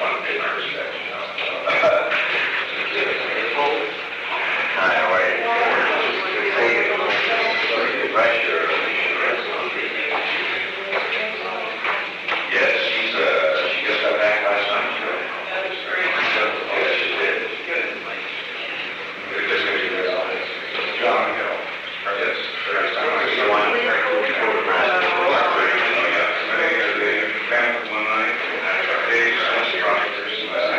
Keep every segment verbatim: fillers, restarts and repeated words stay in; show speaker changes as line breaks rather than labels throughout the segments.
want to pay my respects, you know. Hi, how are you? Good to see you. Right, sure. Yes, she's, uh, she just got back last night. Yes, she did. Good. Good to see you. John Hill. Yes, first time I saw one. One night, and our days, and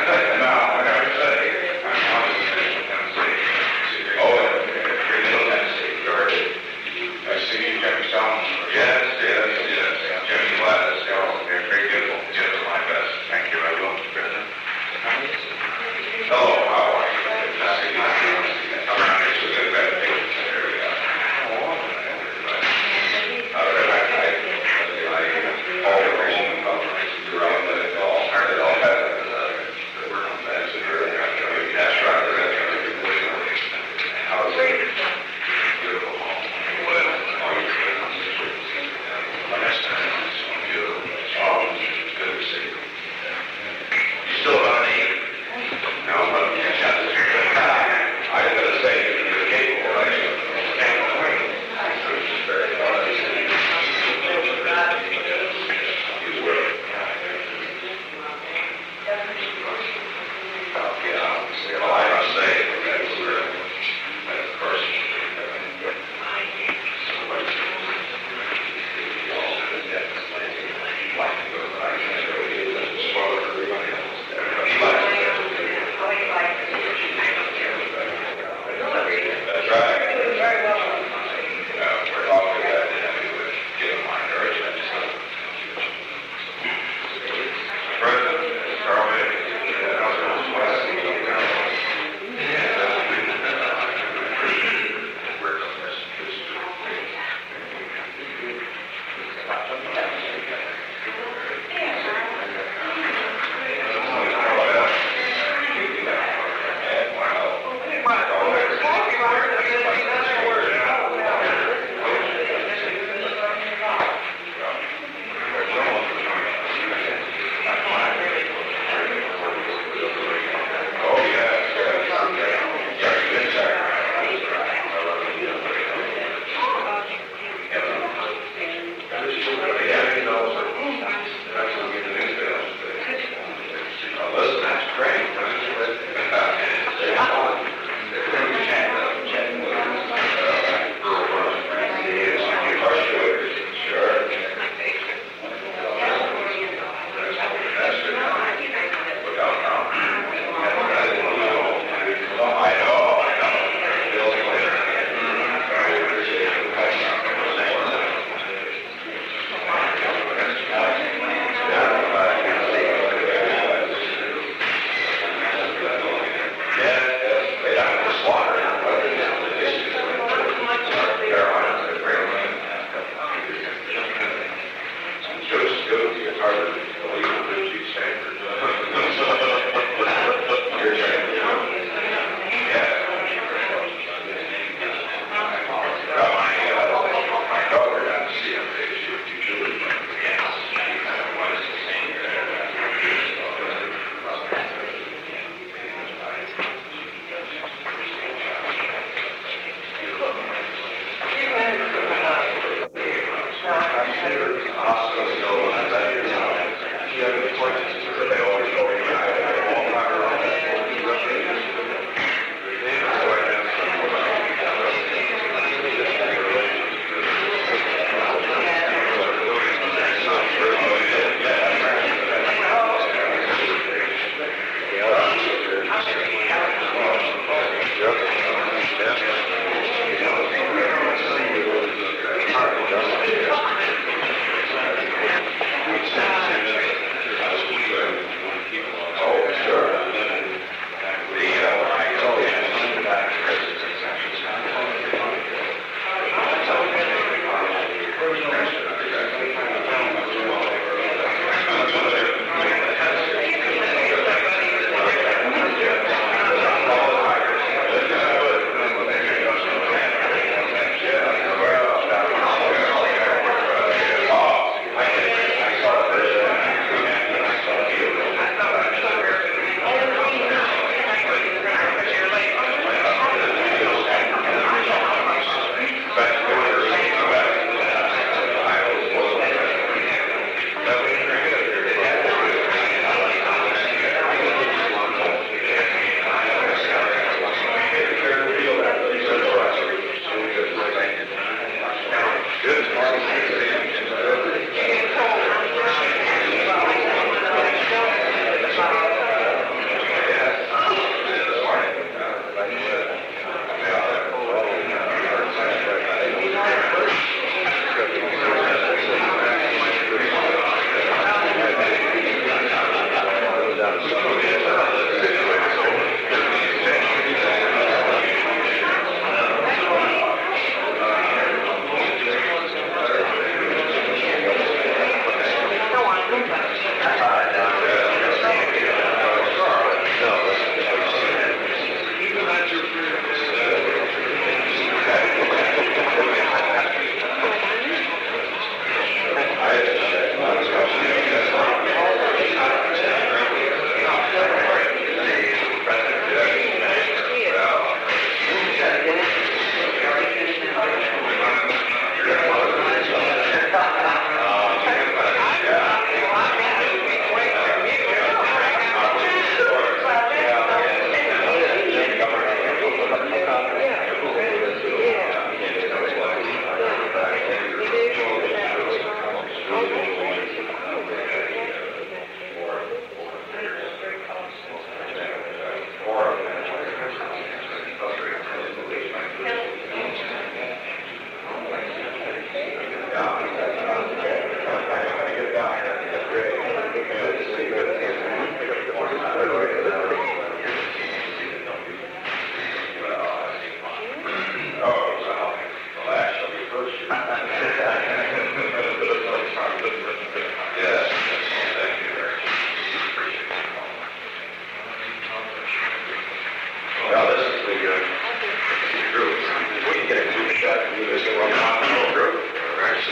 the, uh, the group. We can get a group shot and do this one on group. Right.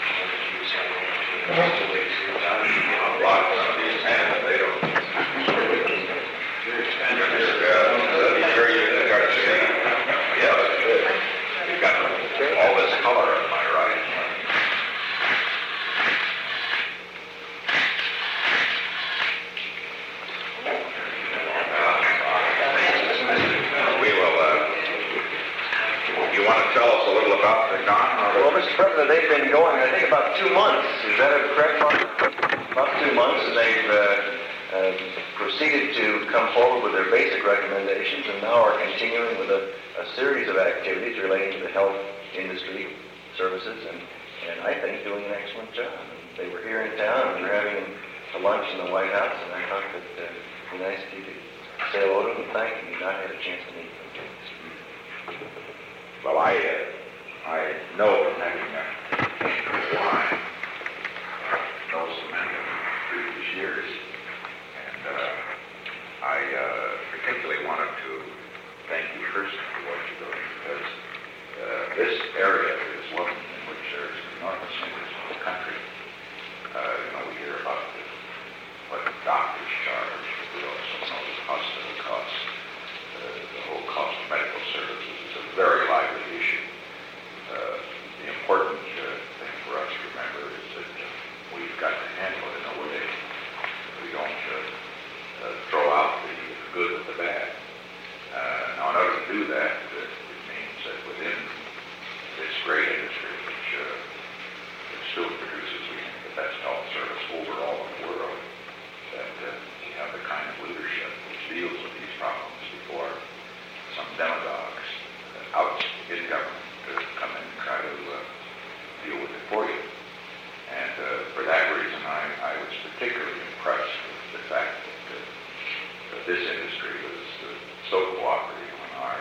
A lot of some of these men, they don't. Uh, sure you got to see. Yeah, that's good. You've got all this color, am I right? We will, uh, you want to tell us a little about the Don?
Well, Mister President, they've been going, I think, about two months. Is that a correct mark? About two months, and they've uh, uh, proceeded to come forward with their basic recommendations, and now are continuing with a, a series of activities relating to the health industry services, and, and I think doing an excellent job. And they were here in town, and we were having a lunch in the White House, and I thought that uh, it'd be nice if you could say hello to them and thank them. You've not had a chance to meet them.
Well, I, uh, I know from having uh, wine, uh, know so many of them in previous years, and uh, I uh, particularly wanted to thank you first for what you're doing, because uh, this area is one in which there's enormous interest in the country. Uh, you know, we hear about the, what doctors charge, we also know the hospital costs, uh, the whole cost of medical services is a very lively issue. Uh, the important uh, thing for us to remember is that uh, we've got to handle it in a way that we don't uh, uh, throw out the good with the bad. Uh, now, in order to do that, uh, it means that within this great industry, which, uh, which still produces, we think, the best health service overall in the world, that uh, we have the kind of leadership which deals with these problems before some demagogues uh, out in government to come in and try to uh, deal with it for you. And uh, for that reason, I, I was particularly impressed with the fact that, uh, that this industry was uh, so cooperative on our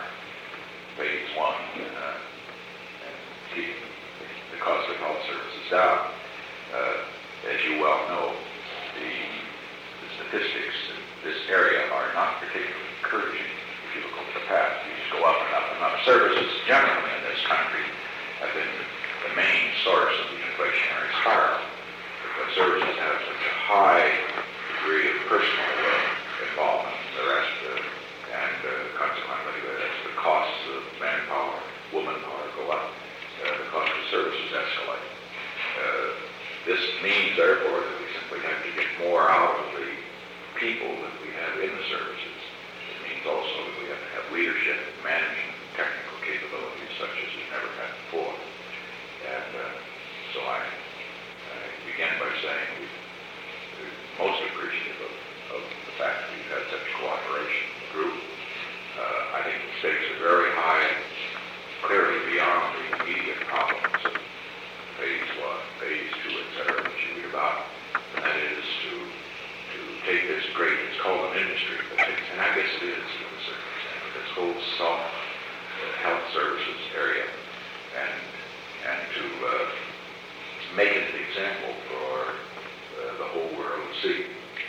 phase one uh, and keeping the cost of health services down. Uh, as you well know, the, the statistics in this area are not particularly encouraging. If you look over the past, you just go up and up and up. Services generally in this country have been the main source of the inflationary spiral, because services have such a high degree of personal uh, involvement in the rest, uh, and uh, consequently, uh, as the costs of manpower, woman power go up, uh, the cost of services escalate. Uh, this means, therefore, that we simply have to get more out of the people that we have in the services. It means also that we have to have leadership, management, technical capabilities such as we've never had before. And uh, so I, I began by saying we, we're most appreciative of, of the fact that we've had such cooperation in the group. Uh, I think the stakes are very high, clearly beyond the immediate problems of phase one, phase two, et cetera, which you read about. And that is to to take this great, it's called an industry, but it's, and I guess it is to a certain extent, this whole self uh, health services area, and and to uh, make it an example for uh, the whole world to see.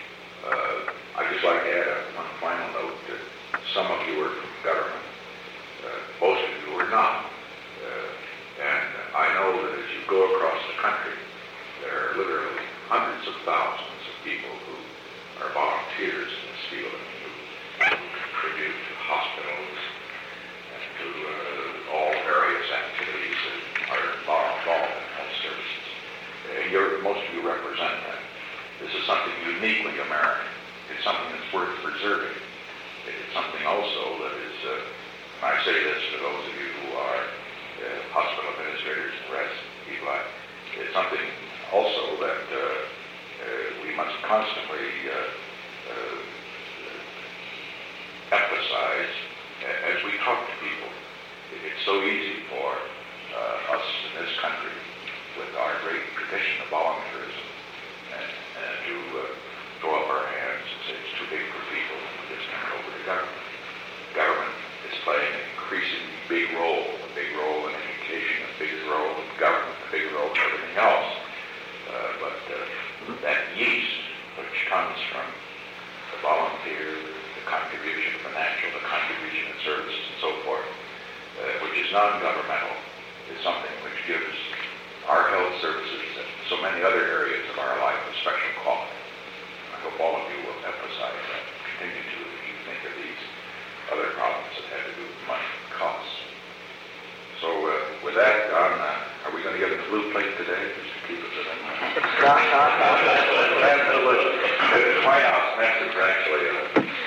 Uh, I'd just like to add a, one final note that some of you are from government, uh, most of you are not. Uh, and I know that as you go across the country, there are literally hundreds of thousands of people who are volunteers in this field and who contribute to hospitals and to uh, all various activities that are involved in health services. Uh, you're, most of you represent that. This is something uniquely American. It's something that's worth preserving. It's something also that is, uh, and I say this to those of you who are uh, hospital administrators and the rest people, I, it's something also that uh, uh, we must constantly uh, uh, emphasize as we talk to people. It's so easy for uh, us in this country, with our great tradition of volunteerism, and, and to uh, throw up our hands and say it's too big for people and we just turn it over to government. Government is playing an increasingly big role, a big role in education, a big role in government, a big role in everything else. Uh, but uh, that yeast, which comes from the volunteer, the contribution financial, the contribution of services, and non-governmental is something which gives our health services and so many other areas of our life a special quality. I hope all of you will emphasize that, continue to, if you think of these other problems that have to do with money and costs. So uh, with that, Don, uh, are we going to get a blue plate today? Just to keep it to them. Absolutely. The White House message actually, uh,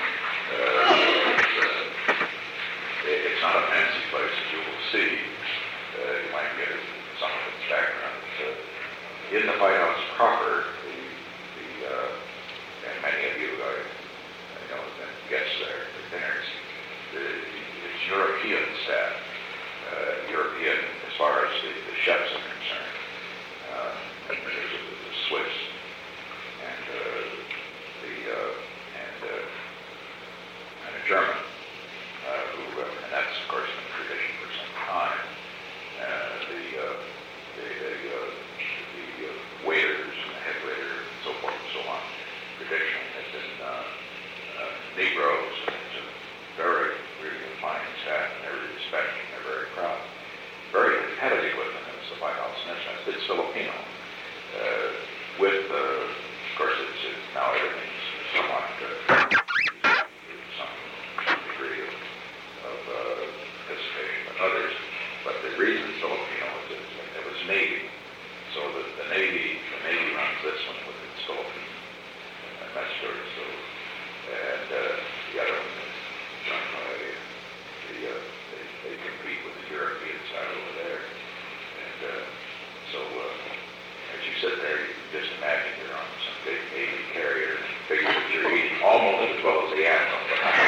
uh, it's not a fancy place, as you will see. Uh, you might get some of its background. Uh, in the White House proper, the, the uh, and many of you, I, I know, have been guests there at dinners, the, it's European staff, uh, European as far as the, the chefs are concerned. Uh, there's a, the Swiss and uh, the uh, and uh, and a German, uh, who uh, and that's of course been tradition for some time. Uh, the uh, the the, uh, the uh, waiters and the head waiter and so forth and so on. Tradition has been uh, uh, Negroes. And it's a very really fine staff in every respect, and they're very proud. Very competitive with them as the White House nation. It's Filipino. Uh, with, uh, of course, it's, it's now everything's somewhat uh, some, some degree of, of uh, participation with others. But the reason it's Filipino is that it was Navy. So the, the Navy, the Navy runs this one with its Philippine uh, messengers. So, and uh, the other one is run by the, uh, they, they compete with the European side over there. And uh, so, uh, as you sit there, you can just imagine you're on some big Navy carrier and figure that you're eating almost as well as the animal.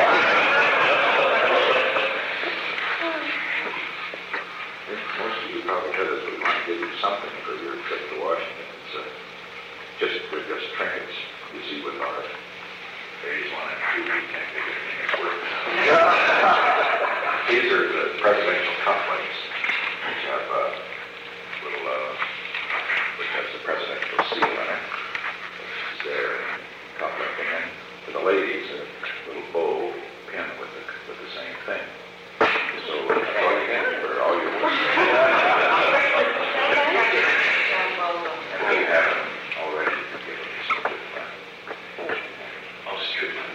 Most of you probably heard us. We want to give you something for your trip to Washington. It's uh, just, we're just trinkets. You see with our phase one and two, we can't think of anything that's worth it. These are the presidential cufflinks, which have a uh, little, uh, which has the presidential seal on it. It's there, and cufflink, and then for the ladies, a little bow pin with the, with the same thing. So, uh, that's all you get for all your work. And we have them already given me some good friends. I'll shoot you.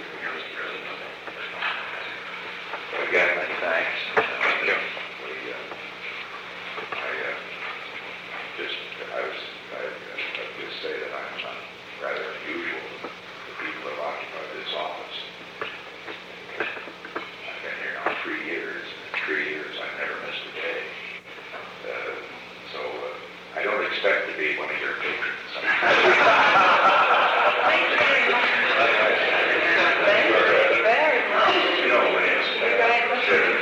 So again, many thanks. Uh, we, uh, I uh, just, I was, I, I just say that I'm uh, rather unusual to the people who have occupied this office. I've been here now three years. Three years, I've never missed a day. Uh, so uh, I don't expect to be one of your patrons.
Thank you very much. Thank you very much.
You know when it's uh, sure.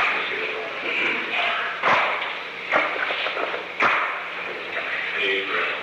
Any